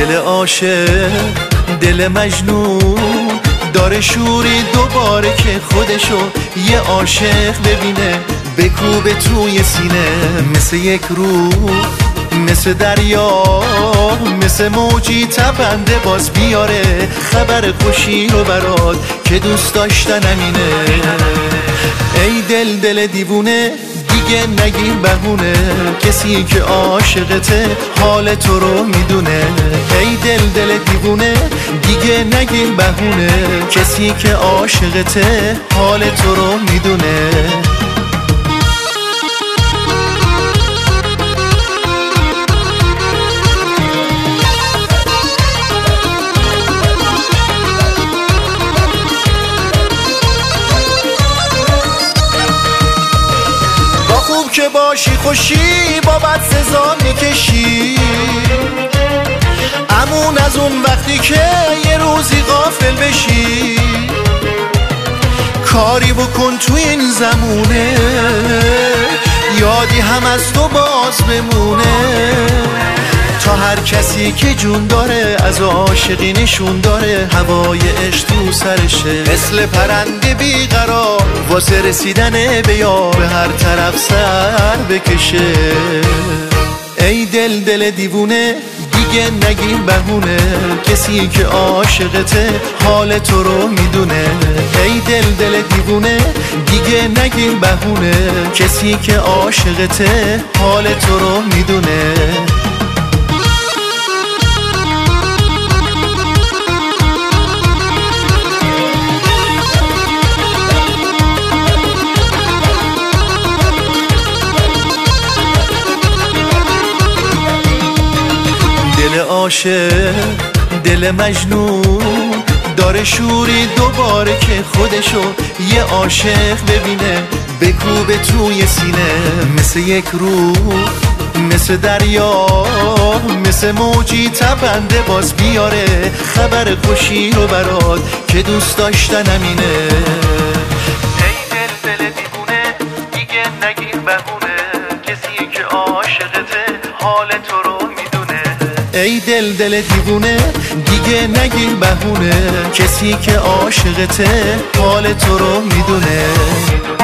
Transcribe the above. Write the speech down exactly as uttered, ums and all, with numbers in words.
دل عاشق دل مجنون داره شوری دوباره که خودشو یه عاشق ببینه بکوبه توی سینه، مثل یک روح مثل دریا مثل موجی تپنده باز بیاره خبر خوشی رو برات که دوست داشتن همینه. ای دل دل دیوونه دیگه نگی بهونه، کسی که عاشقته حال تو رو میدونه. ای دل دل دیوونه دیگه نگی بهونه، کسی که عاشقته حال تو رو میدونه. خوب که باشی خوشی با بد سزا میکشی، امون از اون وقتی که یه روزی غافل بشی. کاری بکن تو این زمونه یادی هم از تو باز بمونه، تا هر کسی که جون داره از عاشقی نشون داره هوای عشق تو سرشه، مثل پرنده بیقرار واسه رسیدن به یار به هر طرف سر بکشه. ای دل دل دیوونه دیگه نگی بهونه، کسی که عاشقته حال تو رو میدونه. ای دل دل دیوونه دیگه نگی بهونه، کسی که عاشقته حال تو رو میدونه. دل عاشق دل مجنون داره شوری دوباره که خودشو یه عاشق ببینه بکوبه توی سینه، مثل یک روح مثل دریا مثل موجی تپنده باز بیاره خبر خوشی رو برات که دوست داشتن همینه. ای دل دل دیوونه دیگه نگیر بهونه، کسی که عاشقته حال تو رو میدونه. ای دل دل دیوونه دیگه نگیر بهونه، کسی که عاشقته حال تو رو میدونه.